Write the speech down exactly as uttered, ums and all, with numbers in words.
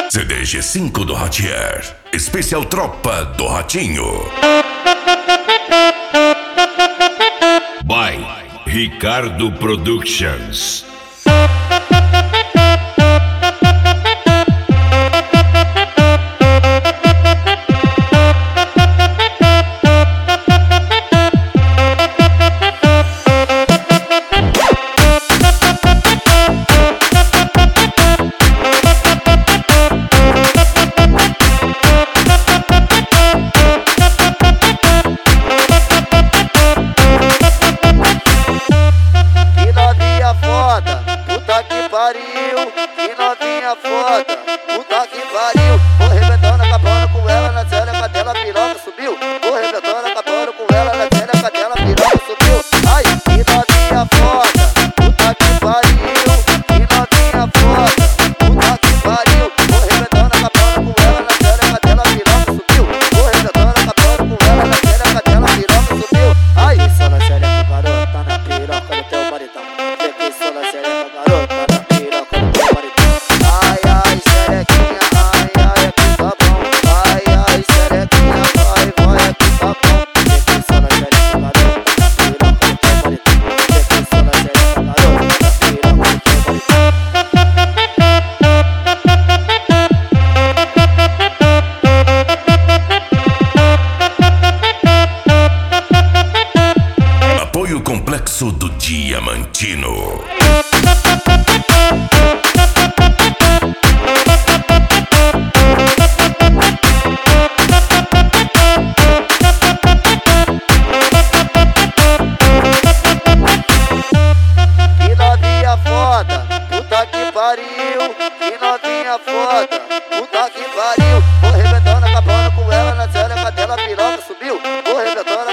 C D G cinco do Ratier, especial Tropa do Ratinho. By Ricardo Productions. Que novinha foda, puta que pariu. Vou arrebentando, acabando com ela na tela, cadela, piroca subiu. Vou arrebentando, acabando com ela na tela, cadela, piroca subiu. Ai, que novinha foda, puta que pariu. Que novinha foda, puta que pariu. Vou arrebentando, acabando com ela na tela, cadela, piroca subiu. Vou arrebentando, acabando com ela na tela, cadela, piroca subiu. Ai, isso na xereca, garota, na piroca do teu maridão. Peguei só na xereca, garota, na piroca do teu maridão. Ai, ai, xerequinha, ai, ai, aqui tá bom. Ai, ai, xerequinha, vai, vai, aqui tá bom. Peguei só na xereca, garota, na piroca do teu maridão. Peguei só na xereca, garota, na piroca do teu maridão. Apoio Complexo do Diamantino. Que novinha foda, puta que pariu. Que novinha foda, puta que pariu. Vou arrebentando, acabando com ela na tela, cadela, piroca subiu. Vou arrebentando,